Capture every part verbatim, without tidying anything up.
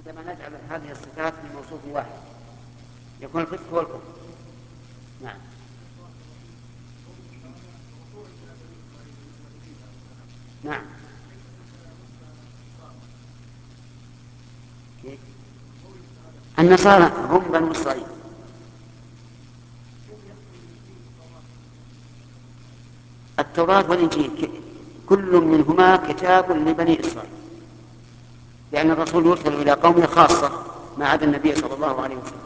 عندما نجعل هذه الصفات من موصوف واحد يكون الفسق هو الكفر. نعم. نعم. كيف؟ النصارى هم بنو إسرائيل. التوراة والإنجيل كل منهما كتاب لبني إسرائيل، لأن الرسول يرسل إلى قومه خاصة ما عدا النبي صلى الله عليه وسلم.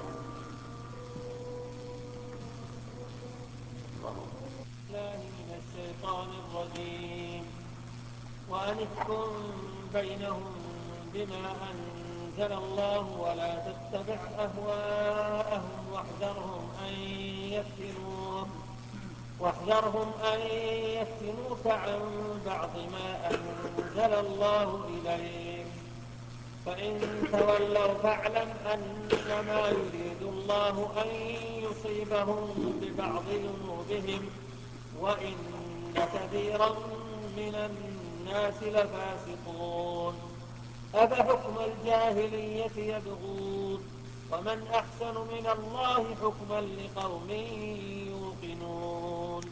الله من الشيطان الرجيم. وأن احكم بينهم بما أنزل الله ولا تتبع أهواءهم واحذرهم أن يفتنوك واحذرهم أن يفتنوك عن بعض ما أنزل الله إليك، فإن تولوا فاعلم أنما يريد الله أن يصيبهم ببعض ذنوبهم وإن كثيرا من الناس لفاسقون. أفحكم الجاهلية يبغون ومن أحسن من الله حكما لقوم يوقنون.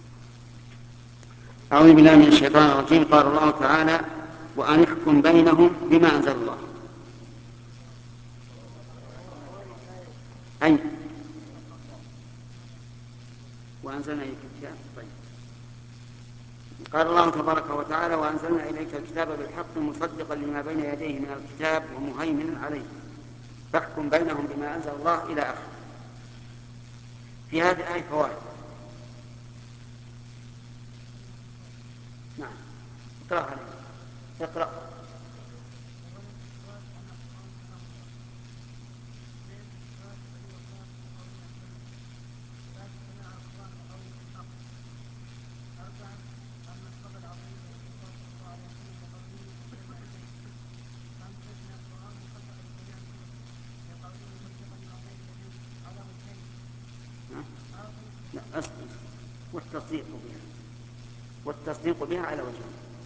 أعوذ بالله من الشيطان الرجيم. قال الله تعالى: وأن احكم بينهم بما أنزل الله. أي وأنزلنا إليك الكتاب. طيب. قال الله تبارك وتعالى: وأنزلنا إليك الكتاب بالحق مصدقا لما بين يديه من الكتاب ومهيمنا عليه فاحكم بينهم بما أنزل الله إلى آخره. في هذه الآية فوائد. نعم. اقرأ علينا. اقرأ. لا أصل والتصديق بها والتصديق بها على وجهه.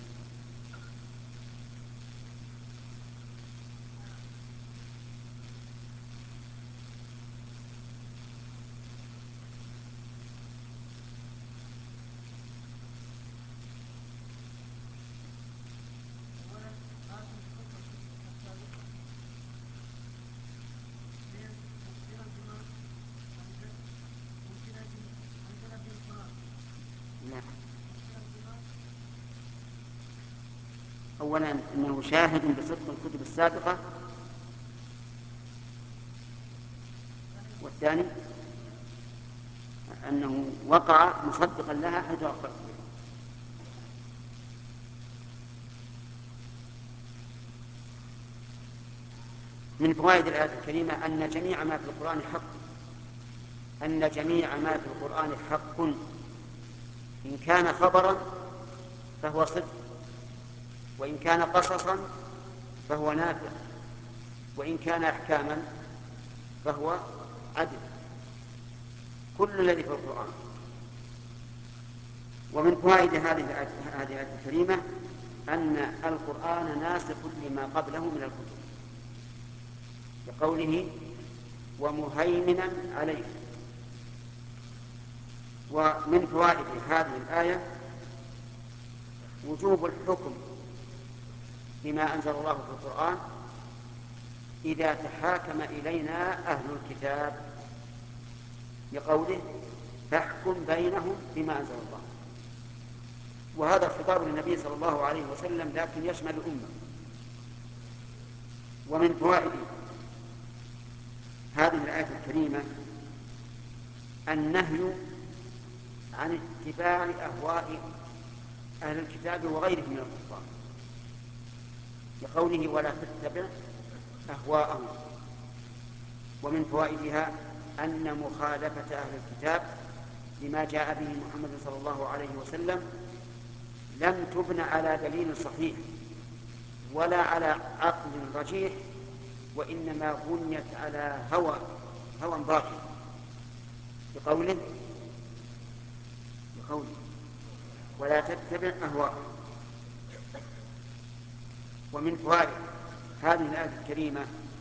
أولا أنه شاهد بصدق الكتب السابقة، والثاني أنه وقع مصدقا لها حيث أخبرت بها. من فوائد الآية الكريمة أن جميع ما في القرآن حق أن جميع ما في القرآن حق إن كان خبرا فهو صدق، وإن كان قصصا فهو نافع، وإن كان أحكاما فهو عدل. كل الذي في القرآن. ومن فوائد هذه الآية الكريمة أن القرآن ناسخ لما قبله من الكتب، بقوله ومهيمنا عليه. ومن فوائد هذه الآية وجوب الحكم بما أنزل الله في القرآن إذا تحاكم إلينا أهل الكتاب، بقوله فاحكم بينهم بما أنزل الله. وهذا خطاب للنبي صلى الله عليه وسلم لكن يشمل الأمة. ومن فوائد هذه الآية الكريمة النهي عن اتباع أهواء أهل الكتاب وغيرهم من الكفار، بقوله ولا تتبع أهواءهم. ومن فوائدها أن مخالفة أهل الكتاب لما جاء به محمد صلى الله عليه وسلم لم تبن على دليل صحيح ولا على عقل رجيح، وإنما بنيت على هوى هوى باطل، بقوله بقوله ولا تتبع أهواءهم. ومن فوائد هذه الآية الكريمة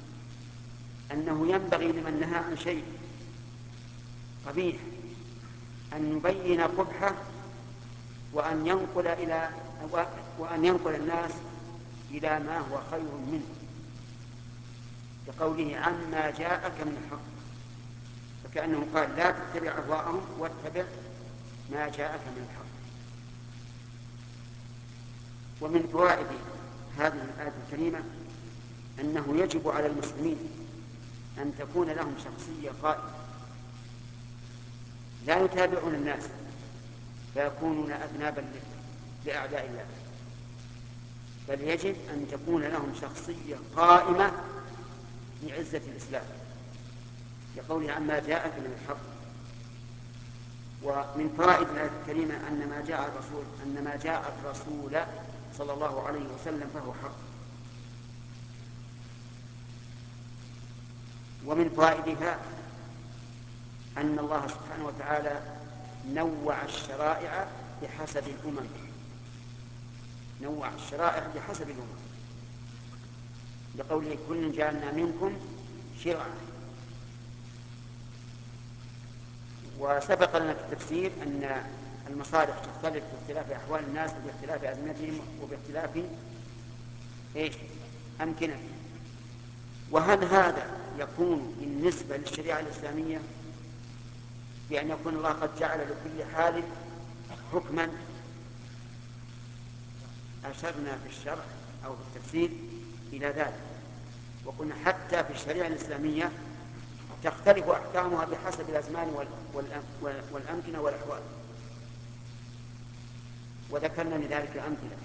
أنه ينبغي لمن نهى عن شيء قبيح أن يبين قبحه وأن ينقل إلى وأن ينقل الناس إلى ما هو خير منه، كقوله عما جاءك من الحق، فكأنه قال لا تتبع أهواءهم واتبع ما جاءك من الحق. ومن فوائد هذه الآية الكريمة أنه يجب على المسلمين أن تكون لهم شخصية قائمة، لا يتابعون الناس فيكونون أذنابا لأعداء الله، بل يجب أن تكون لهم شخصية قائمة لعزة الإسلام، لقوله عما جاءك من الحق. ومن فوائد الآية الكريمة أن ما جاء الرسول أن ما جاء الرسول صلى الله عليه وسلم فهو حق. ومن فوائدها أن الله سبحانه وتعالى نوع الشرائع بحسب الأمم، نوع الشرائع بحسب الأمم، لقوله كل جعلنا منكم شرعا. وسبق لنا في التفسير أن المصالح تختلف باختلاف أحوال الناس وباختلاف أزمنتهم وباختلاف إيش أمكنتهم. وهل هذا يكون بالنسبة للشريعة الإسلامية بأن يكون الله قد جعل لكل حال حكما؟ أشرنا في الشرع أو في التفسير إلى ذلك، وقلنا حتى في الشريعة الإسلامية تختلف أحكامها بحسب الأزمان والأمكنة والأحوال، وذكرنا لذلك أمثلة: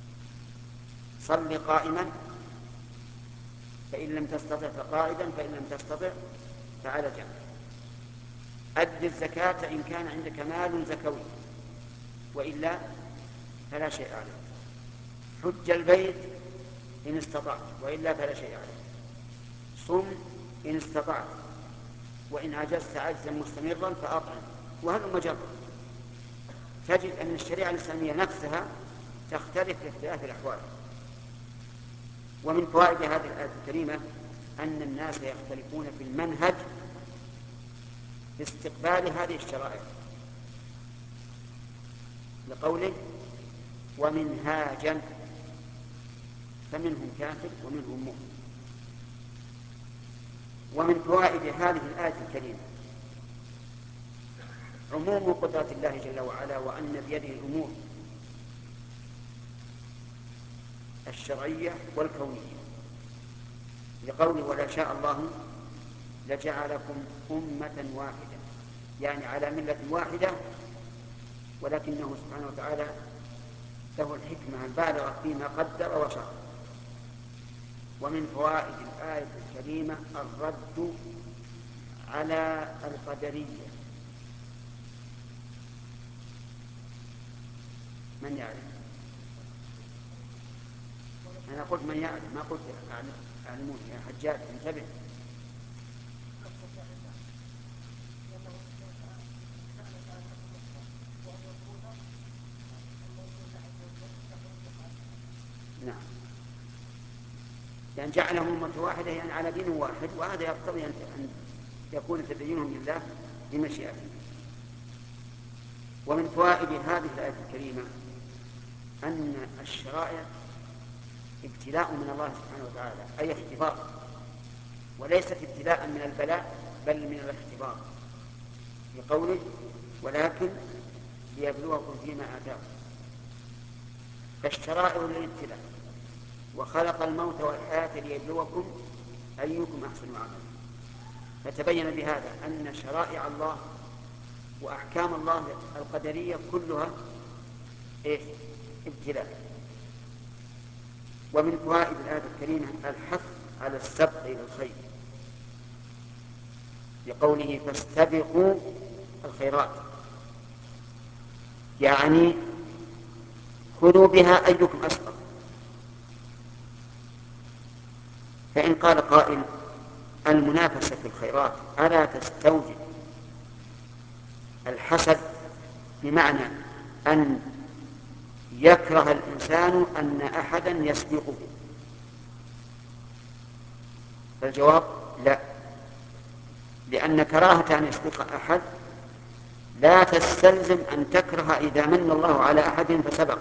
صل قائما فإن لم تستطع فقاعدا فإن لم تستطع فعلى جنب، أد الزكاة إن كان عندك مال زكوي وإلا فلا شيء عليك، حج البيت إن استطعت وإلا فلا شيء عليك، صم إن استطعت وإن عجزت عجزا مستمرا فأطعم، وهل مجرد. تجد أن الشريعة الإسلامية نفسها تختلف باختلاف الأحوال. ومن فوائد هذه الآية الكريمة أن الناس يختلفون في المنهج في استقبال هذه الشرائع، لقوله ومنهاجا، فمنهم كافر ومنهم مؤمن. ومن فوائد هذه الآية الكريمة عموم قدرة الله جل وعلا، وأن بيده الأمور الشرعية والكونية، لقوله ولا شاء الله لجعلكم أمة واحدة، يعني على ملة واحدة، ولكنه سبحانه وتعالى له الحكمة البالغة فيما قدر وشرع. ومن فوائد الآية الكريمة الرد على القدرية. من يعرف؟ أنا قلت من يعرف، ما قلت أعلمون. يا حجاج انتبه. نعم، يعني جعلهم أمة واحدة يعني على دين واحد، وهذا يقتضي أن يكون تدينهم لله بمشيئته. ومن فوائد هذه الآية الكريمة أن الشرائع ابتلاء من الله سبحانه وتعالى، أي اختبار، وليست ابتلاء من البلاء بل من الاختبار، لقوله ولكن ليبلوكم فيما آتاكم. فالشرائع للابتلاء، وخلق الموت والحياة ليبلوكم أيكم أحسن عملا. فتبين بهذا أن شرائع الله وأحكام الله القدرية كلها إيه؟ ابتلاء. ومن فوائد الآية الكريمة الحث على السبق إلى الخير، لقوله فاستبقوا الخيرات، يعني خذوا بها أيكم أسبق. فإن قال قائل المنافسة في الخيرات ألا تستوجب الحسد، بمعنى أن يكره الإنسان أن أحدا يسبقه؟ فالجواب لا، لأن كراهة أن يسبق أحد لا تستلزم أن تكره إذا من الله على أحد فسبق.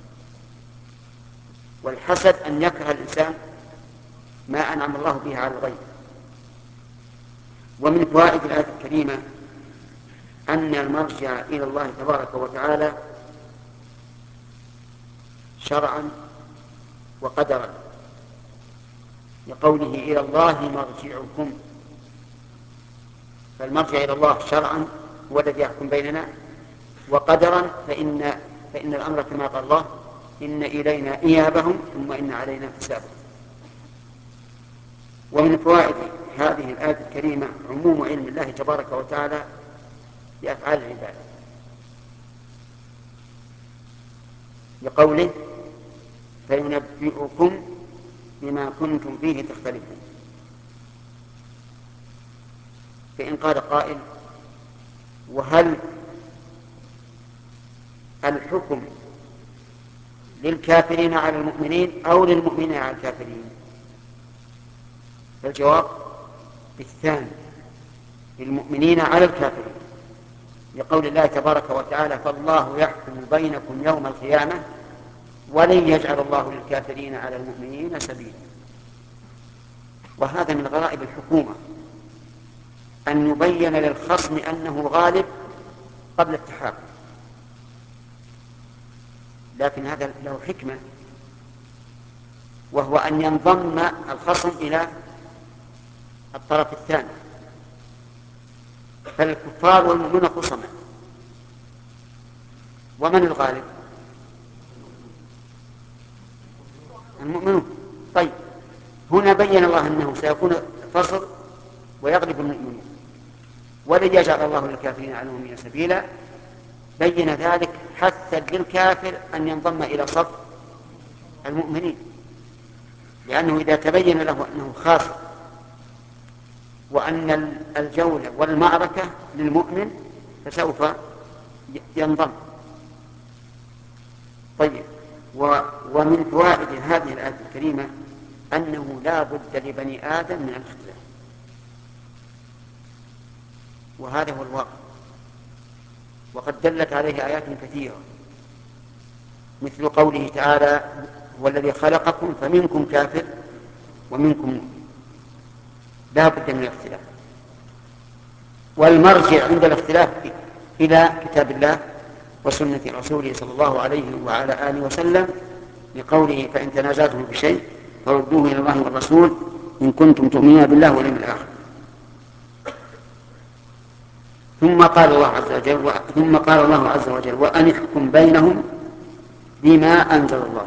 والحسد أن يكره الإنسان ما أنعم الله به على الغير. ومن فوائد الآية الكريمة أن المرجع إلى الله تبارك وتعالى شرعا وقدرا، لقوله إلى الله مرجعكم. فالمرجع إلى الله شرعا هو الذي يحكم بيننا، وقدرا فإن, فإن الأمر كما قال الله إن إلينا إيابهم ثم إن علينا حسابهم. ومن فوائد هذه الآية الكريمة عموم علم الله تبارك وتعالى بأفعال العباد، لقوله فينبئكم بما كنتم فيه تختلفون. فإن قال قائل وهل الحكم للكافرين على المؤمنين أو للمؤمنين على الكافرين؟ فالجواب بالثاني، للمؤمنين على الكافرين، لقول الله تبارك وتعالى فالله يحكم بينكم يوم القيامة ولن يجعل الله للكافرين على المؤمنين سبيلا. وهذا من غرائب الحكومة أن يبين للخصم أنه غالب قبل التحاكم، لكن هذا له حكمة، وهو أن ينضم الخصم إلى الطرف الثاني. فالكفار والمؤمنون خصما، ومن الغالب؟ المؤمنون. طيب هنا بين الله أنه سيكون فصل ويغلب المؤمنون ولن يجعل الله للكافرين على المؤمنين سبيلا. بين ذلك حثا للكافر أن ينضم إلى صف المؤمنين، لأنه إذا تبين له أنه خاسر وأن الجولة والمعركة للمؤمن فسوف ينضم. طيب ومن فوائد هذه الآية الكريمة أنه لا بد لبني آدم من الاختلاف، وهذا هو الواقع، وقد دلت عليه آيات كثيرة، مثل قوله تعالى هو الذي خلقكم فمنكم كافر ومنكم مؤمن. لا بد من الاختلاف، والمرجع عند الاختلاف إلى كتاب الله وسنة رسوله صلى الله عليه وعلى آله وسلم، لقوله فإن تنازعتم بشيء فردوه إلى الله والرسول إن كنتم تؤمنون بالله واليوم الآخر. ثم قال الله عز وجل ثم قال الله عز وجل وأن احكم بينهم بما أنزل الله،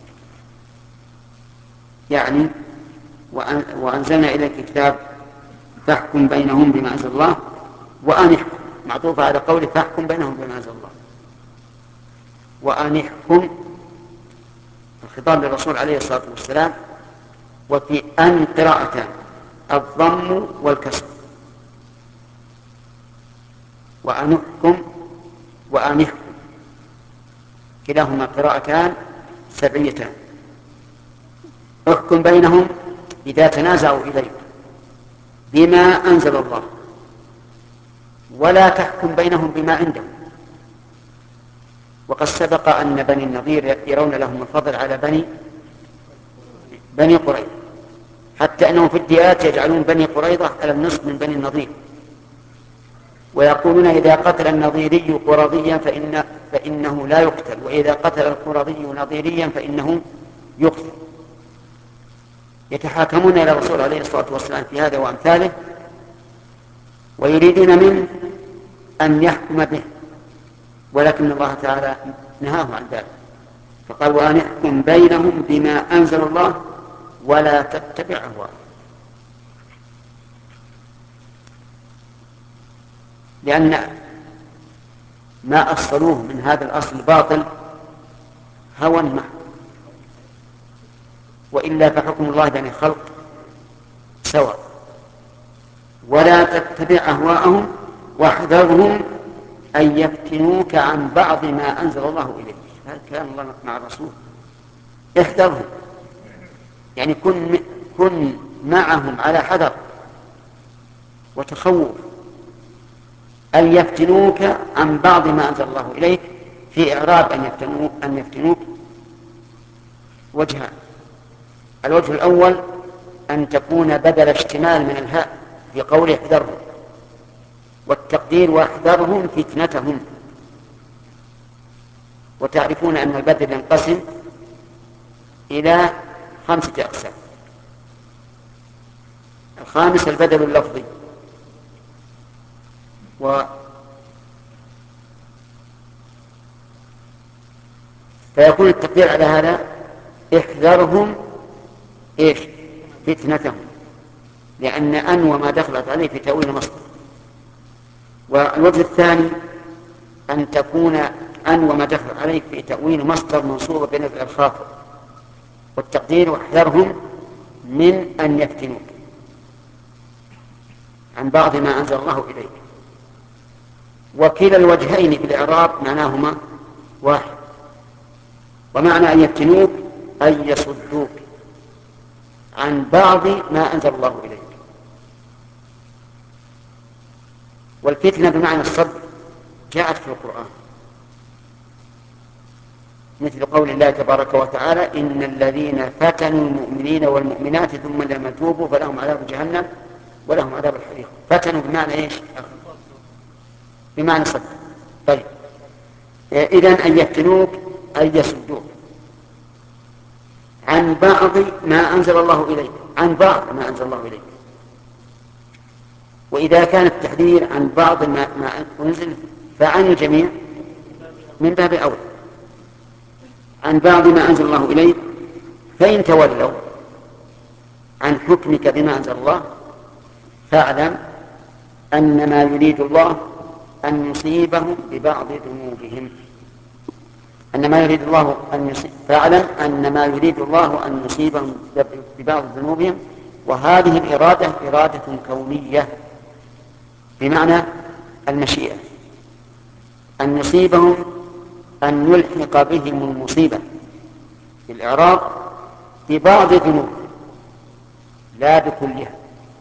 يعني وأنزلنا إليك كتاب فاحكم بينهم بما أنزل الله، وأن احكم معطوفة على قوله فاحكم بينهم بما أنزل الله. وأن احكم الخطاب للرسول عليه الصلاة والسلام، وفي أن قراءتان الضم والكسر، وأن احكم وأن احكم كلاهما قراءتان سبعيتان. احكم بينهم إذا تنازعوا إليك بما أنزل الله، ولا تحكم بينهم بما عندهم. وقد سبق أن بني النضير يرون لهم الفضل على بني بني قريظة، حتى أنهم في الديات يجعلون بني قريظة على النصف من بني النضير، ويقولون إذا قتل النضيري قرظيا فإن فإنه لا يقتل، وإذا قتل القرظي نضيريا فإنه يقتل. يتحاكمون إلى الرسول عليه الصلاة والسلام في هذا وأمثاله، ويريدون منه أن يحكم به، ولكن الله تعالى نهاه عن ذلك، فقال وأن يحكم بينهم بما أنزل الله ولا تتبع أهواءهم، لأن ما أصلوه من هذا الأصل الباطل هوى محض، وإلا فحكم الله بين الخلق سواء. ولا تتبع أهواءهم واحذرهم أن يفتنوك عن بعض ما أنزل الله إليك. هذا كلام الله مع الرسول، احذرهم يعني كن, كن معهم على حذر وتخوف أن يفتنوك عن بعض ما أنزل الله إليك. في إعراب أن يفتنوك, أن يفتنوك وجهان: الوجه الأول أن تكون بدل اشتمال من الهاء في قول احذرهم، والتقدير واحذرهم فتنتهم. وتعرفون أن البدل ينقسم إلى خمسة أقسام: الخامس البدل اللفظي، و فيكون التقدير على هذا: احذرهم ايش؟ فتنتهم، لأن أن وما دخلت عليه في تأويل مصدر. والوجه الثاني أن تكون أن وما دخل عليه في تأويل مصدر منصوبة بنزع الخافض، والتقدير احذرهم من أن يفتنوك عن بعض ما أنزل الله إليك. وكلا الوجهين في الإعراب معناهما واحد، ومعنى أن يفتنوك أن يصدوك عن بعض ما أنزل الله إليك. والفتنة بمعنى الصد جاءت في القرآن، مثل قول الله تبارك وتعالى: إن الذين فتنوا المؤمنين والمؤمنات ثم لم يتوبوا فلهم عذاب جهنم ولهم عذاب الحريق. فتنوا بمعنى إيش؟ بمعنى صد. طيب، إذن أن يفتنوك أن يصدوك عن بعض ما أنزل الله إليك، عن بعض ما أنزل الله إليك. وإذا كان التحذير عن بعض ما, ما أنزل فعن الجميع من باب أول، عن بعض ما أنزل الله إليك. فإن تولوا عن حكمك بما أنزل الله فاعلم أن ما يريد الله أن يصيبهم ببعض ذنوبهم. أن ما يريد الله أن يصيب فاعلم أن ما يريد الله أن يصيبهم ببعض ذنوبهم. وهذه الإرادة إرادة كونية بمعنى المشيئة، أن يصيبهم، أن يلحق بهم المصيبة بالإعراض ببعض ذنوب لا بكلها.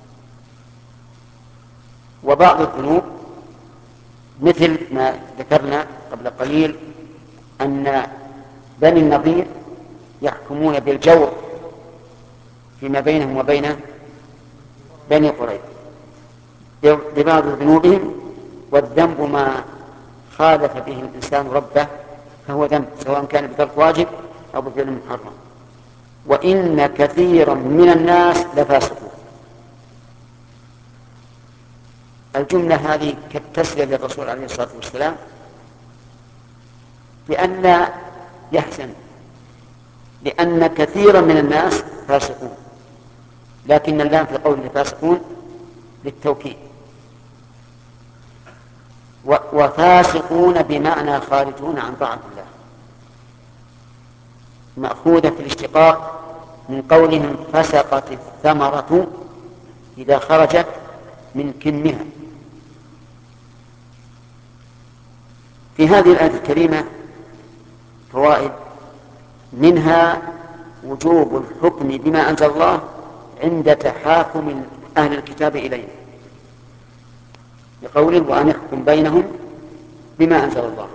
وبعض الذنوب مثل ما ذكرنا قبل قليل أن بني النضير يحكمون بالجور فيما بينهم وبين بني قريظة ببعض ذنوبهم، والذنب ما خالف به الإنسان ربه فهو ذنب، سواء كان بترك واجب أو بفعل محرم. وإن كثيرا من الناس لفاسقون. الجملة هذه كالتسلية للرسول عليه الصلاة والسلام بأن يحسن، لأن كثيرا من الناس فاسقون، لكن اللام في قول الفاسقون للتوكيد. وفاسقون بمعنى خارجون عن طاعة الله، مأخوذة في الاشتقاق من قولهم فسقت الثمرة إذا خرجت من كنها. في هذه الآية الكريمة فوائد، منها وجوب الحكم بما أنزل الله عند تحاكم أهل الكتاب إليه، بقوله وأن يحكم بينهم بما أنزل الله،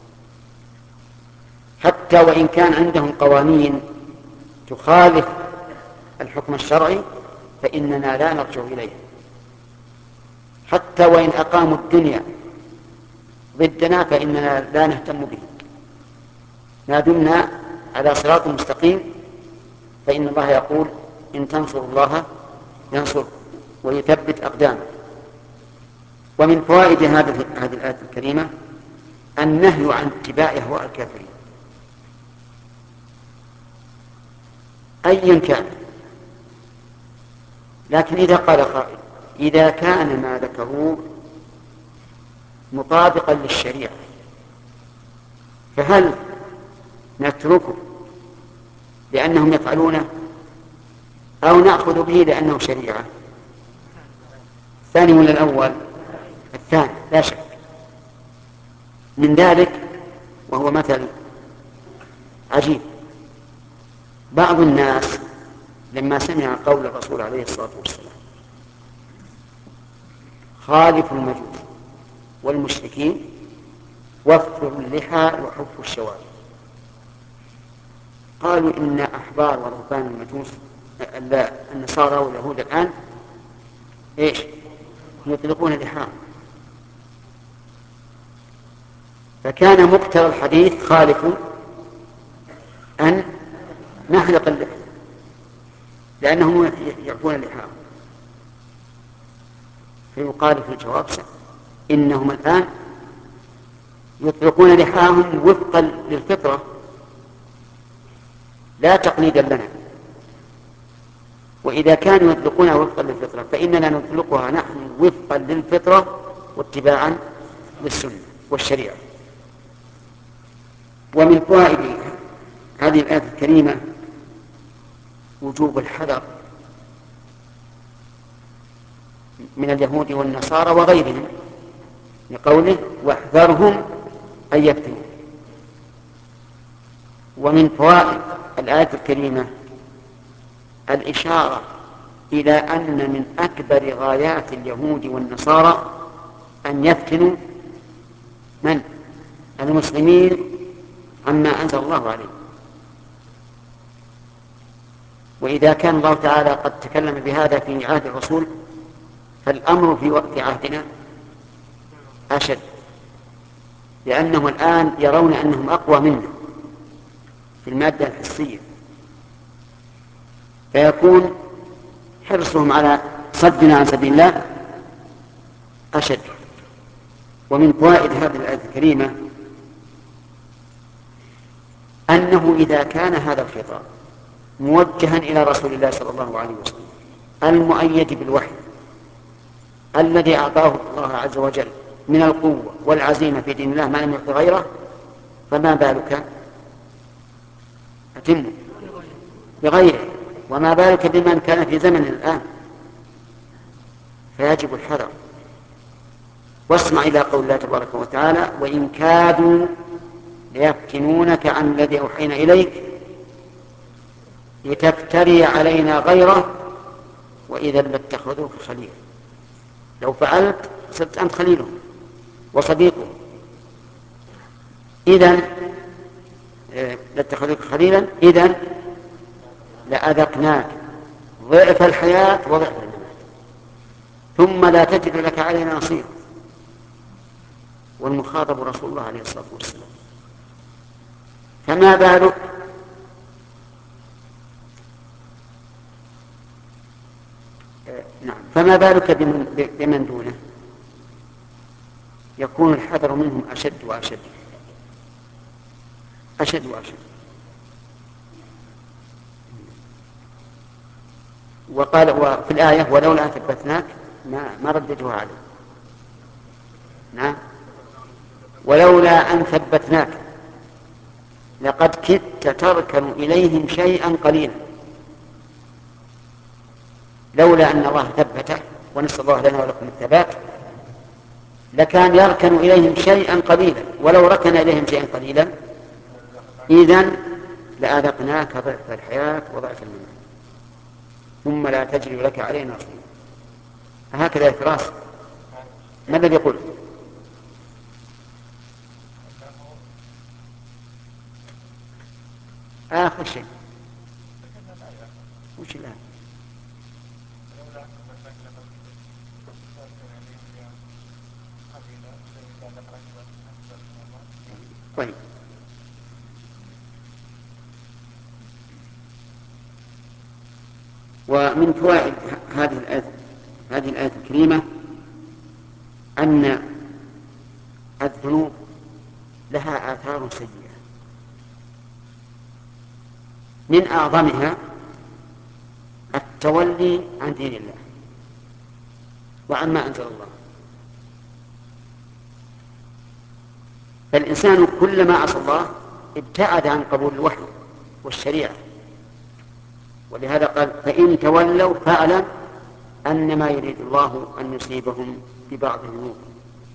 حتى وإن كان عندهم قوانين تخالف الحكم الشرعي فإننا لا نرجع إليه، حتى وإن أقاموا الدنيا ضدنا فإننا لا نهتم به، ما دمنا على صراط مستقيم. فإن الله يقول إن تنصروا الله ينصر ويثبت أقدامه. ومن فوائد هذه الآية الكريمة النهي عن اتباع أهواء الكافرين أيا كان. لكن إذا قال قائل إذا كان ما ذكروه مطابقا للشريعة فهل نتركه لأنهم يفعلونه أو نأخذ به لأنه شريعة؟ الثاني ولا الأول؟ الثاني لا شك. من ذلك وهو مثل عجيب، بعض الناس لما سمع قول الرسول عليه الصلاة والسلام خالفوا المجوس والمشركين وفروا اللحى وحفوا الشوارب. قالوا إن أحبار ورهبان المجوس النصارى واليهود الآن إيش يطلقون لحاهم، فكان مقتضى الحديث خالف أن نحلق اللحى لأنهم يعفون اللحاهم. فيقال في الجواب إنهم الآن يطلقون لحاهم وفقا للفطرة لا تقليدا لنا، وإذا كانوا يطلقونها وفقا للفطرة فإننا نطلقها نحن وفقا للفطرة واتباعا للسنة والشريعة. ومن فوائد هذه الآية الكريمة وجوب الحذر من اليهود والنصارى وغيرهم لقوله واحذرهم أن يفتنوا. ومن فوائد الآية الكريمة الإشارة إلى أن من أكبر غايات اليهود والنصارى أن يفتنوا من؟ المسلمين عما أنزل الله عليه. وإذا كان الله تعالى قد تكلم بهذا في عهد الرسول فالأمر في وقت عهدنا أشد، لأنهم الآن يرون أنهم أقوى منا في المادة الحسية، فيكون حرصهم على صدنا عن سبيل الله أشد. ومن فوائد هذه الآية الكريمة أنه إذا كان هذا الخطاب موجها إلى رسول الله صلى الله عليه وسلم المؤيد بالوحي الذي أعطاه الله عز وجل من القوة والعزيمة في دين الله ما لم يعطي غيره، فما بالك أتم بغيره، وما بالك بمن كان في زمن الآن. فيجب الحذر. واسمع إلى قول الله تبارك وتعالى وإن كادوا ليفتنونك عن الذي أوحينا إليك لتفتري علينا غيره وإذا لاتخذوك خليلا. لو فعلت صرت أنت خليله وصديقه، إذن لاتخذوك خليلا إذن لأذقناك ضعف الحياة وضعف الممات ثم لا تجد لك علينا نصير. والمخاطب رسول الله عليه الصلاة والسلام. فما بالك نعم فما بالك بمن, بمن دونه يكون الحذر منهم أشد وأشد أشد وأشد. وقال وفي الآية ولولا أن ثبتناك ما, ما رددوها عليه. نعم ولولا أن ثبتناك لقد كدت تركن إليهم شيئا قليلا. لولا أن الله ثبته ونسأل الله لنا ولكم الثبات لكان يركن إليهم شيئا قليلا، ولو ركن إليهم شيئا قليلا إذن لأذقناك ضعف الحياة وضعف الممات ثم لا تجري لك علينا نصير. هكذا الفراس. ما الذي يقول؟ آخر شيء وش الآن؟ طيب ومن فوائد هذه الآية هذه الآية الكريمة أن الذنوب لها آثار سيئة، من أعظمها التولي عن دين الله وعما أنزل الله. فالإنسان كلما عصى الله ابتعد عن قبول الوحي والشريعة، ولهذا قال فإن تولوا فاعلم أنما يريد الله أن يصيبهم ببعض ذنوبهم.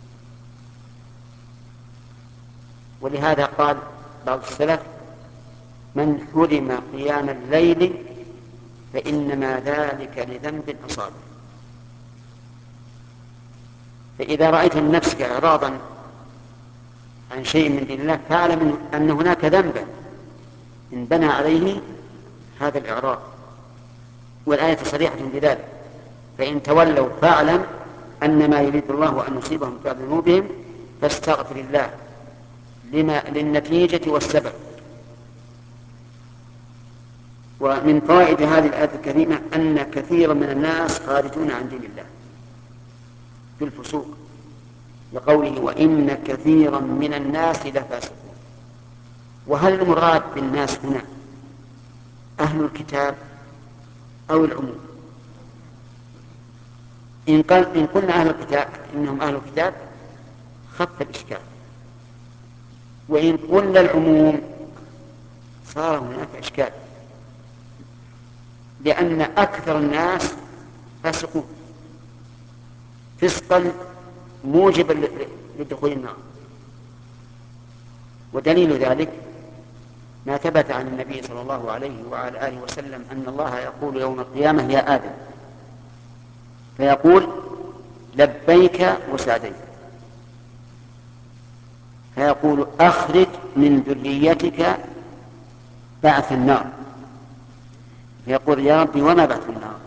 ولهذا قال بعض السلف من حرم قيام الليل فإنما ذلك لذنب أصابه. فإذا رأيت من نفسك إعراضا عن شيء من دين الله فاعلم أن هناك ذنبا إن بنى عليه هذا الإعراض، والآية صريحة بذلك. فإن تولوا فاعلم أن ما يريد الله أن يصيبهم بذنوبهم فاستغفر الله لما للنتيجة والسبب. ومن فوائد هذه الآية الكريمة أن كثيرا من الناس خارجون عن دين الله بالفسوق، لقوله وإن كثيرا من الناس لفاسقون. وهل المراد بالناس هنا أهل الكتاب أو العموم؟ إن, قل إن قلنا أهل الكتاب إنهم أهل الكتاب خف الإشكال، وإن قلنا العموم صار هناك إشكال، لأن أكثر الناس فاسقون فسقا موجبا لدخول النار. ودليل ذلك ما ثبت عن النبي صلى الله عليه وعلى آله وسلم أن الله يقول يوم القيامة يا آدم، فيقول لبيك وسعديك، فيقول أخرج من ذريتك بعث النار، فيقول يا ربي وما بعث النار؟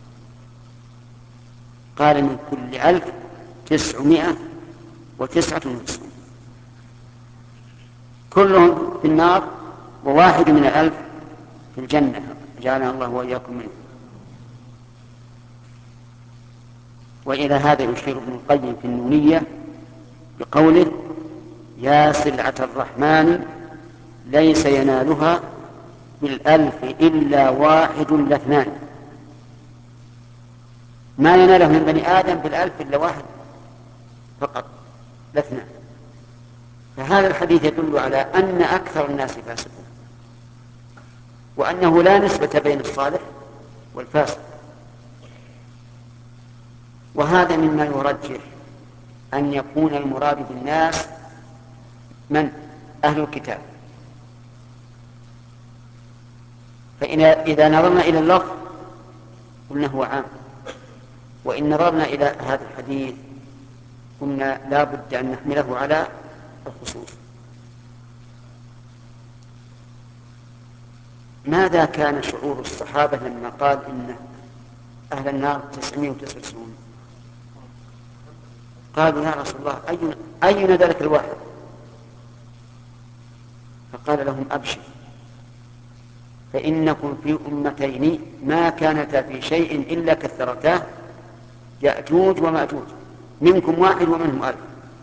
قال من كل ألف تسعمائة وتسعة وتسعين، كلهم في النار وواحد من الألف في الجنة، جعلنا الله وإياكم منه. وإلى هذا يشير ابن القيم في النونية بقوله يا سلعة الرحمن ليس ينالها بالألف إلا واحد لاثنان، ما يناله من بني آدم بالألف إلا واحد فقط لاثنان. فهذا الحديث يدل على أن أكثر الناس فاسقون، وأنه لا نسبة بين الصالح والفاسق. وهذا مما يرجح أن يكون المراد بالناس من أهل الكتاب. فإذا نظرنا إلى اللفظ قلنا هو عام، وإن نظرنا إلى هذا الحديث قلنا لا بد أن نحمله على الخصوص. ماذا كان شعور الصحابة لما قال إن أهل النار تسعمائة وتسعة وتسعون؟ قالوا يا رسول الله أين, أين ذلك الواحد؟ فقال لهم أبشر، فإنكم في أمتين ما كانتا في شيء إلا كثرتاه، يأجوج ومأجوج، منكم واحد ومنهم ألف.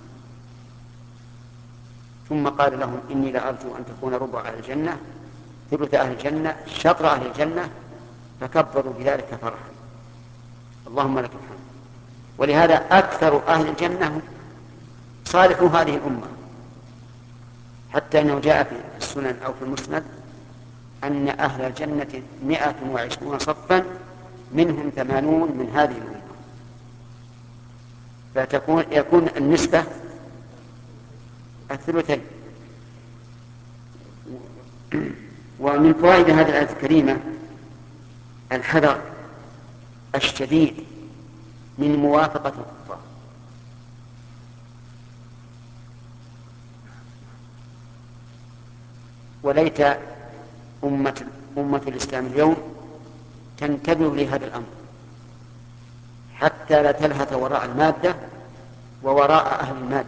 ثم قال لهم إني لأرجو أن تكون ربع أهل الجنة ثلث أهل الجنة شطر أهل الجنة، فكبروا بذلك فرحا. اللهم لك الحمد. ولهذا أكثر أهل الجنة صالحوا هذه الأمة، حتى أنه جاء في السنن أو في المسند أن أهل الجنة مئة وعشرون صفا منهم ثمانون من هذه الأمة، فتكون يكون النسبة الثلثين. ومن فوائد هذه الآية الكريمة الحذر الشديد من موافقة الكفار. وليت أمة, أمة الإسلام اليوم تنتبه لهذا الأمر حتى لا تلهث وراء المادة ووراء أهل المادة.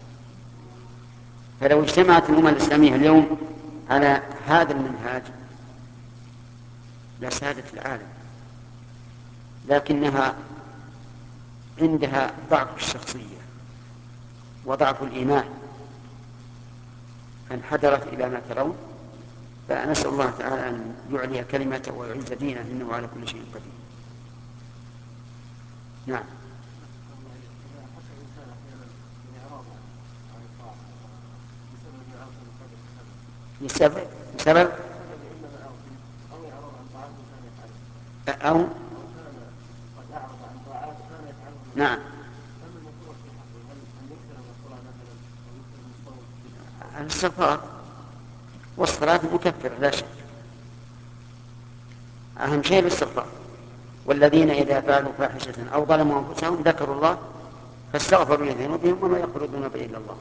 فلو اجتمعت الأمة الإسلامية اليوم على هذا المنهاج لسادت العالم، لكنها عندها ضعف الشخصية وضعف الإيمان فانحدرت إلى ما ترون. فنسأل الله تعالى أن يعلي كلمته ويعز دينه إنه على كل شيء قدير. نعم. بسبب بسبب أو نعم الاستغفار والصلاة مكفرة لا شك، أهم شيء الاستغفار. والذين إذا فعلوا فاحشة أو ظلموا أنفسهم ذكروا الله فاستغفروا لذنوبهم وما يغفر الذنوب إلا الله.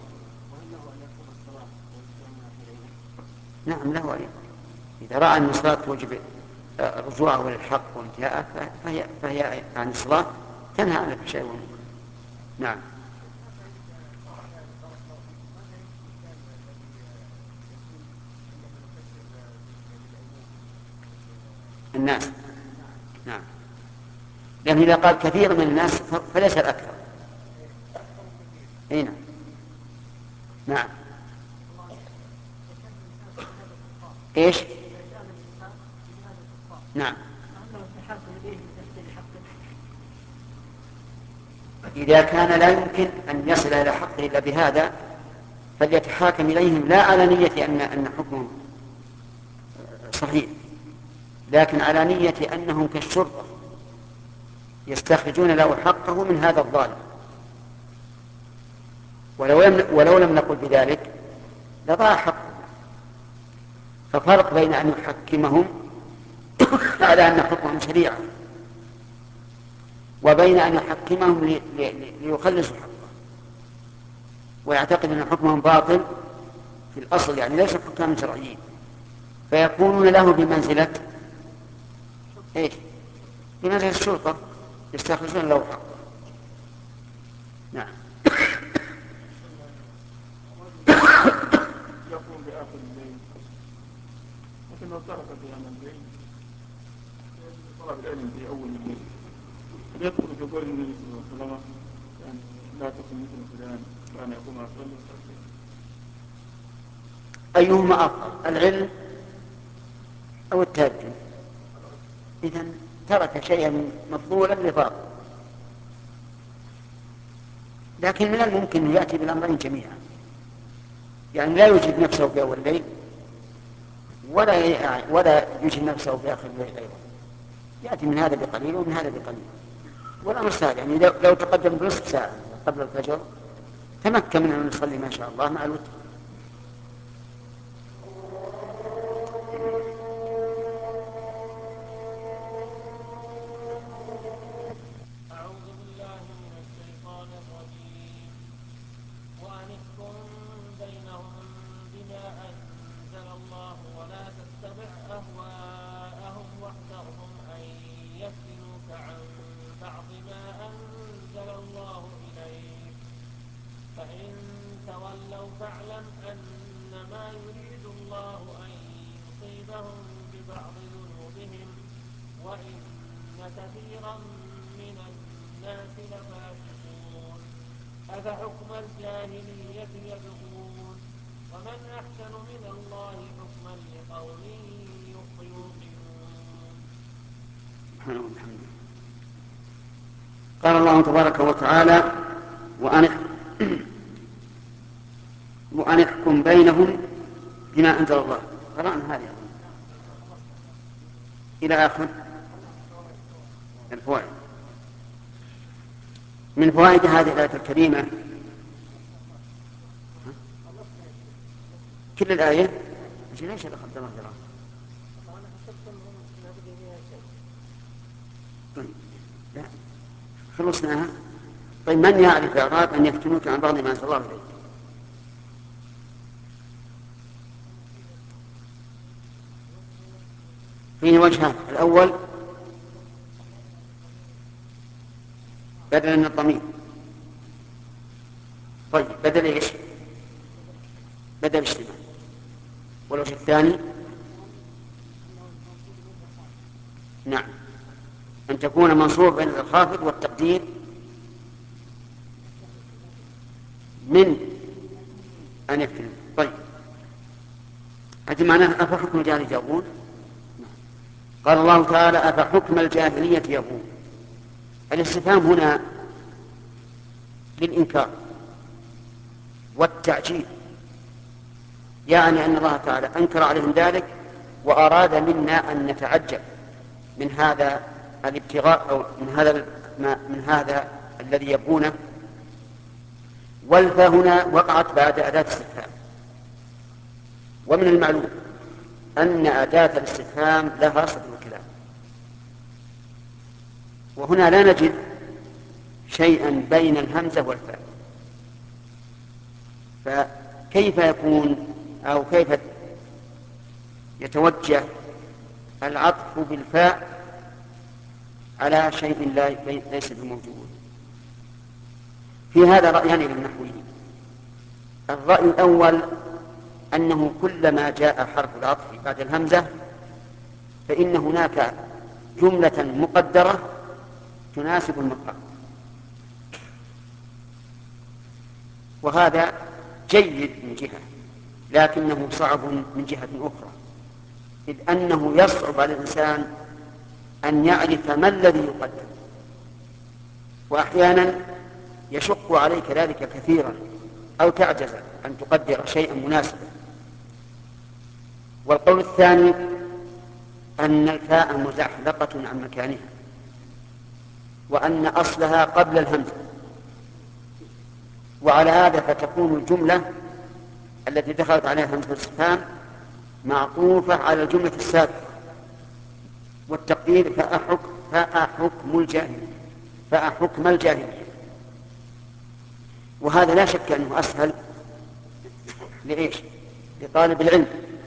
نعم له أن يقول إذا رأى أن الصلاة توجب رجوعه للحق وانتهاءه فهي, فهي عن الصلاة تنهى عن الفحشاء والمنكر. نعم. الناس. نعم. لأن إذا قال كثير من الناس فليس الأكثر. هنا. نعم. إيش؟ نعم. إذا كان لا يمكن أن يصل إلى حقه إلا بهذا فليتحاكم إليهم لا على نية أن أن حكمهم صحيح، لكن على نية أنهم كالشرطة يستخرجون له حقه من هذا الظالم. ولو لم ولو لم نقل بذلك لضاع حقه. ففرق بين أن يحكمهم على أن حكمهم شريعة وبين أن يحكمهم ليخلصوا حقه ويعتقد أن حكمهم باطل في الأصل، يعني ليس حكاما شرعيين، فيكونون له بمنزلة إيش؟ بمنزلة الشرطة يستخلصون له حقه. نعم. يقوم بآخر الليل لكن لو ترك قيام الليل طلب العلم في أول الليل يدخل في قول النبي صلى الله عليه وسلم يعني لا تكن مثل فلان كان يقوم أصلي وصلي. أيهما أفضل، العلم أو التهجد؟ إذن ترك شيئا مفضولا لفاضل، لكن من الممكن أن يأتي بالأمرين جميعا، يعني لا يجد نفسه في أول الليل ولا ولا يجد نفسه في آخر الليل أيضا، يأتي من هذا بقليل ومن هذا بقليل. والأمر سهل، يعني لو تقدم بنصف ساعة قبل الفجر تمكن من أن يصلي ما شاء الله مع الوتر. فاعلم أنما يريد الله أن يصيبهم ببعض ذنوبهم وإن كثيرا من الناس لفاسقون. أفحكم الجاهلية يبغون ومن أحسن من الله حكما لقوم يوقنون. قال الله تبارك وتعالى وأن وأن احكم بينهم بما أنزل الله. قرأنا هذه إلى آخر الفوائد. من فوائد هذه الآية الكريمة كل الآية ليش هذا خبر الله دراسة طيب لا خلصناها. طيب من يعرف إعراب أن يفتنوك عن بعض ما أنزل الله إليك؟ فيه وجهان، الأول بدل من الضمير. طيب بدل إيش؟ بدل اجتماع. والوجه الثاني نعم أن تكون منصوب بين الخافض والتقدير من أن يفتنوا. طيب هذا معناه أفحكم الجاهلية يبغون. قال الله تعالى أفحكم الجاهلية يبغون. الاستفهام هنا للإنكار والتعجيل، يعني أن الله تعالى أنكر عليهم ذلك وأراد منا أن نتعجب من هذا الابتغاء أو من هذا من هذا الذي يبغونه. والفاء هنا وقعت بعد أداة الاستفهام، ومن المعلوم أن أداة الاستفهام لها صدر الكلام، وهنا لا نجد شيئا بين الهمزة والفاء، فكيف يكون أو كيف يتوجه العطف بالفاء على شيء لا ليس بموجود؟ في هذا رأيان للنحويين. الرأي الأول أنه كلما جاء حرف العطف بعد الهمزة فإن هناك جملة مقدرة تناسب المقام، وهذا جيد من جهة، لكنه صعب من جهة أخرى، إذ أنه يصعب على الإنسان أن يعرف ما الذي يقدر، وأحيانا يشق عليك ذلك كثيرا أو تعجز أن تقدر شيئا مناسبا. والقول الثاني أن الفاء مزحلقة عن مكانها، وأن أصلها قبل الهمزة، وعلى هذا فتكون الجملة التي دخلت عليها همزة الاستفهام معطوفة على الجملة السابقة، والتقدير فأحكم فأحكم الجاهلية فأحكم الجاهلية. وهذا لا شك أنه أسهل لإيش؟ لطالب العلم،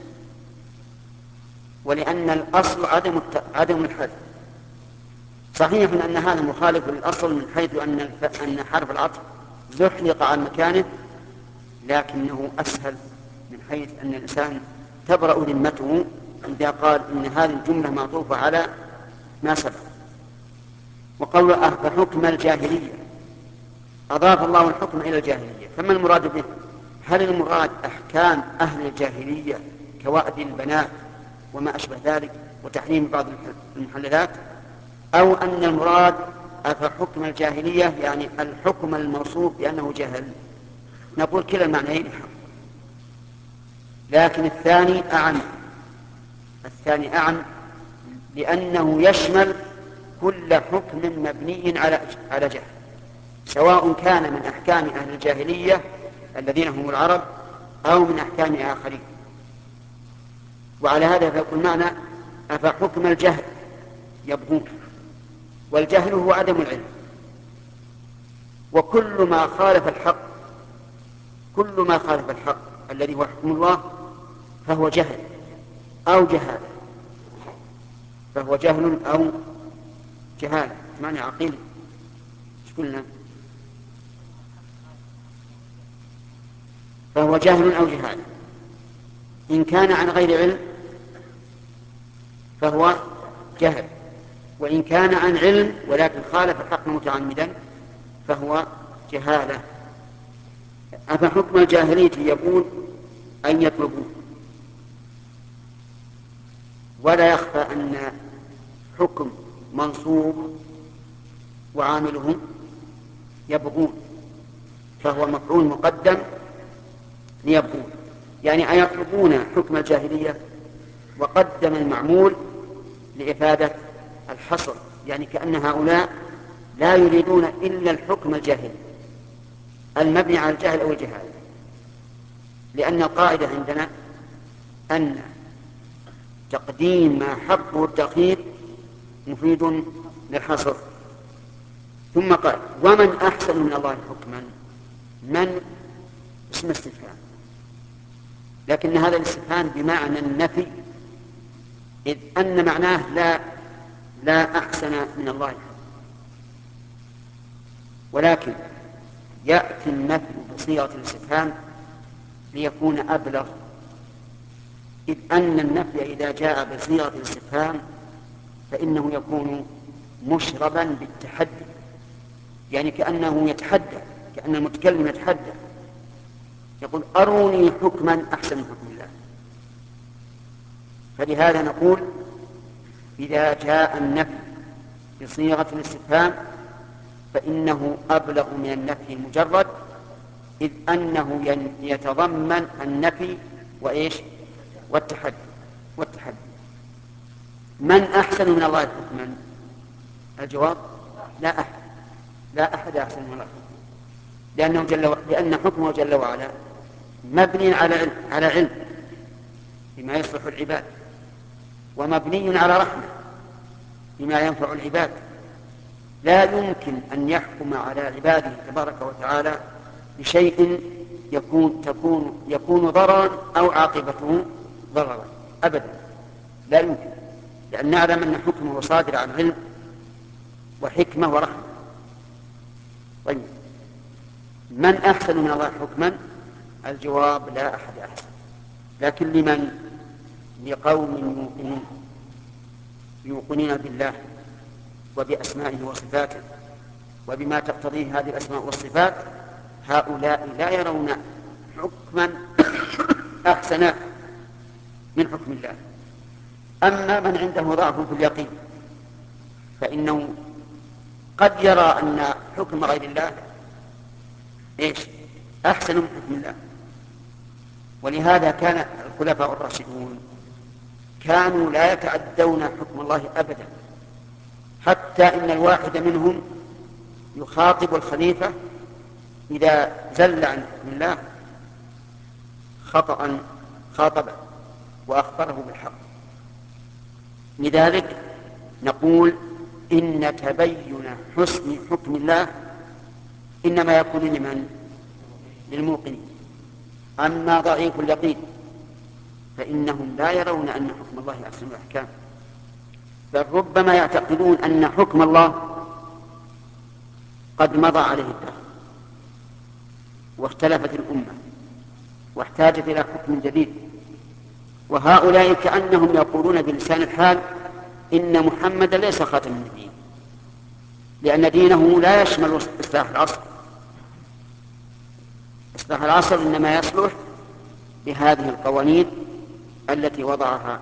ولأن الأصل عدم عدم الحذف. صحيح أن هذا مخالف للأصل من حيث أن أن حرف العطف زحلق عن مكانه، لكنه أسهل من حيث أن الإنسان تبرأ ذمته إذا قال إن هذه الجملة معطوفة على ما سبق. وقول أفحكم الجاهلية، أضاف الله الحكم إلى الجاهلية، فما المراد به؟ هل المراد أحكام أهل الجاهلية كوأد البنات وما أشبه ذلك وتحريم بعض المحللات، أو أن المراد أفحكم الجاهلية يعني الحكم الموصوف بأنه جهل؟ نقول كلا المعنيين حق، لكن الثاني أعم الثاني أعم لأنه يشمل كل حكم مبني على على جهل، سواء كان من أحكام أهل الجاهلية الذين هم العرب أو من أحكام آخرين. وعلى هذا فيكون معنى أفحكم الجهل يبغون، والجهل هو عدم العلم، وكل ما خالف الحق كل ما خالف الحق الذي هو حكم الله فهو جهل أو جهالة فهو جهل أو جهالة. معنى عقيل ايش قلنا؟ فهو جهل أو جهالة. إن كان عن غير علم فهو جهل، وإن كان عن علم ولكن خالف الحق متعمدا فهو جهالة. أفحكم الجاهلية يقول أن يطلبون، ولا يخفى أن حكم منصوب وعامله يبغون، فهو مفعول مقدم ليبغون، يعني أيطلبون حكم الجاهلية، وقدم المعمول لإفادة الحصر، يعني كأن هؤلاء لا يريدون إلا الحكم الجاهلي المبني على الجهل أو الجهالة، لأن القاعدة عندنا أن تقديم ما حقه التأخير مفيد للحصر. ثم قال ومن أحسن من الله حكما، من اسم استفهام، لكن هذا الاستفهام بمعنى النفي، إذ أن معناه لا لا أحسن من الله حكما، ولكن يأتي النفي بصيغة الاستفهام ليكون أبلغ، إذ أن النفي إذا جاء بصيغة الاستفهام فإنه يكون مشربا بالتحدي، يعني كأنه يتحدى، كأن المتكلم يتحدى يقول أروني حكما أحسن من حكم الله. فلهذا نقول إذا جاء النفي بصيغة الاستفهام فإنه أبلغ من النفي المجرد، إذ أنه يتضمن النفي وإيش والتحدي والتحدي. من أحسن من الله حكما؟ الجواب لا أحد، لا أحد أحسن من الله حكما، لأنه جل و... لأن حكمه جل وعلا مبني على علم على علم بما يصلح العباد، ومبني على رحمة بما ينفع العباد، لا يمكن أن يحكم على عباده تبارك وتعالى بشيء يكون تكون يكون ضررا أو عاقبته ضررا أبدا، لا يمكن، لأن نعلم أن حكمه صادر عن علم وحكمة ورحمة. طيب، من أحسن من الله حكما؟ الجواب لا أحد أحسن، لكن لمن؟ لقوم موقنين يوقنون بالله وبأسمائه وصفاته وبما تقتضيه هذه الأسماء والصفات، هؤلاء لا يرون حكما أحسن من حكم الله. أما من عنده ضعف في اليقين فإنه قد يرى أن حكم غير الله إيش؟ أحسن من حكم الله. ولهذا كان الخلفاء الراشدون كانوا لا يتعدون حكم الله أبدا، حتى إن الواحد منهم يخاطب الخليفة إذا زل عن حكم الله خطأ خاطبه وأخبره بالحق. لذلك نقول إن تبين حسن حكم الله إنما يكون لمن؟ للموقنين. أما ضعيف اليقين فإنهم لا يرون أن حكم الله أحسن الأحكام، بل ربما يعتقدون أن حكم الله قد مضى عليه الدهر واختلفت الأمة واحتاجت إلى حكم جديد، وهؤلاء كأنهم يقولون بلسان الحال إن محمد ليس خاتم النبيين، لأن دينه لا يشمل إصلاح العصر. إصلاح العصر إنما يصلح بهذه القوانين التي وضعها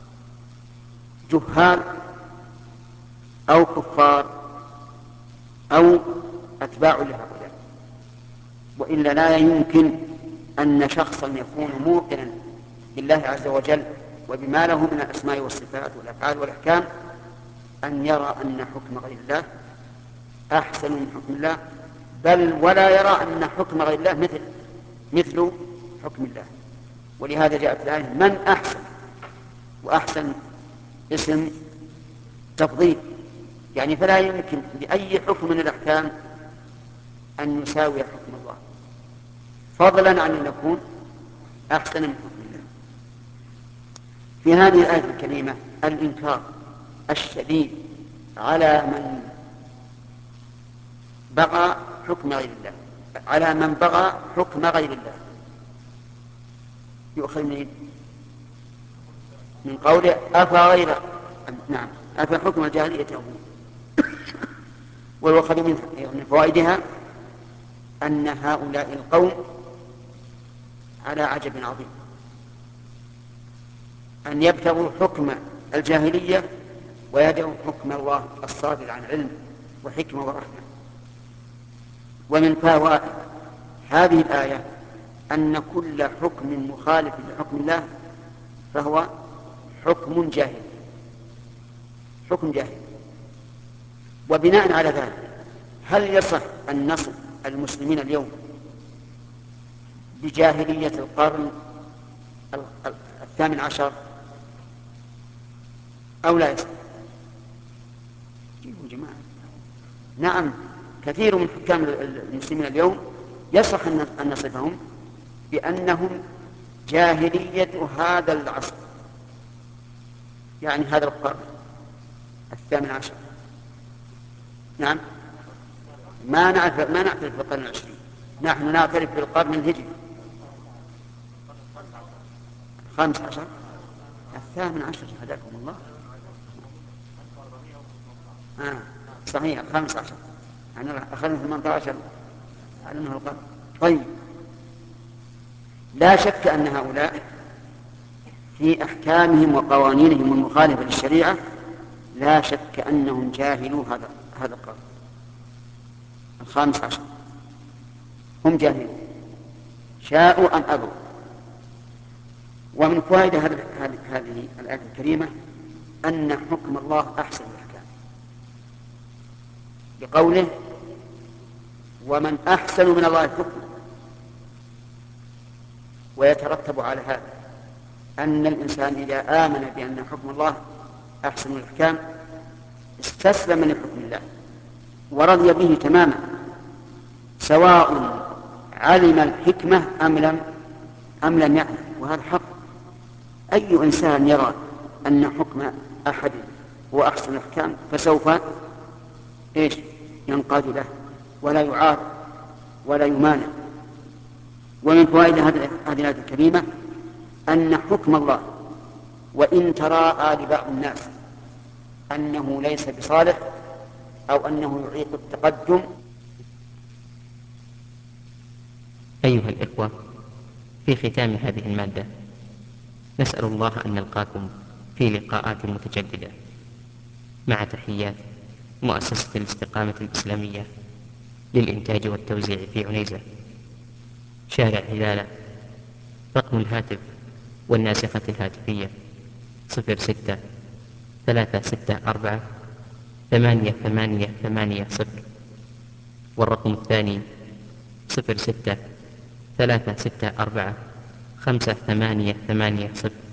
جهال أو كفار أو أتباع لهؤلاء، وإلا لا يمكن أن شخصا يكون موقنا بالله عز وجل وبما له من الأسماء والصفات والأفعال والأحكام أن يرى أن حكم غير الله أحسن من حكم الله، بل ولا يرى أن حكم غير الله مثل مثل حكم الله. ولهذا جاءت الآية من أحسن، وأحسن اسم تفضيل، يعني فلا يمكن بأي حكم من الأحكام أن يساوي حكم الله، فضلا عن أن يكون أحسن من حكم الله. في هذه الآية الكريمة الإنكار الشديد على من بغى حكم غير الله، على من بغى حكم غير الله. يؤخذ من من قوله أفغير نعم أفحكم الجاهلية يبغون. ويؤخذ من فوائدها أن هؤلاء القوم على عجب عظيم، أن يبتغوا حكم الجاهلية ويدعوا حكم الله الصادر عن علم وحكمة ورحمة. ومن فوائد هذه الآية أن كل حكم مخالف لحكم الله فهو حكم جاهلي، حكم جاهلي. وبناء على ذلك هل يصح أن نصف المسلمين اليوم بجاهلية القرن الثامن عشر أو لا يصح؟ جيبوا جماعة. نعم، كثير من حكام المسلمين اليوم يصح أن نصفهم بأنهم جاهلية هذا العصر، يعني هذا القرن الثامن عشر. نعم، ما نعرف ما نعترف بالقرن العشرين، نحن نعترف بالقرن الهجري الخامس عشر الثامن عشر. هداكم الله. آه صحيح الخامس عشر، يعني أخذنا ثمانية عشر على أنه القرن. طيب، لا شك أن هؤلاء في أحكامهم وقوانينهم المخالفة للشريعة لا شك أنهم جاهلوا هذا هذا القرن الخامس عشر، هم جاهلون شاءوا أم أبوا. ومن فوائد هذه الآية الكريمة أن حكم الله أحسن الأحكام، بقوله ومن أحسن من الله حكما. ويترتب على هذا أن الإنسان إذا آمن بأن حكم الله أحسن الأحكام استسلم لحكم الله ورضي به تماما، سواء علم الحكمة أم لم أم لم يعلم، وهذا حق. أي إنسان يرى أن حكم أحد هو أحسن الأحكام فسوف إيش ينقاد له ولا يعارض ولا يمانع. ومن فوائد هذه الآية الكريمة أن حكم الله وإن تراءى لبعض الناس أنه ليس بصالح أو أنه يعيق التقدم. أيها الإخوة، في ختام هذه المادة نسأل الله أن نلقاكم في لقاءات متجددة، مع تحيات مؤسسة الاستقامة الإسلامية للإنتاج والتوزيع في عنيزة، شارع هلالة. رقم الهاتف والناسخة الهاتفية صفر ستة ثلاثة ستة أربعة ثمانية ثمانية ثمانية صفر، والرقم الثاني صفر ستة ثلاثة ستة أربعة خمسة ثمانية ثمانية صفر.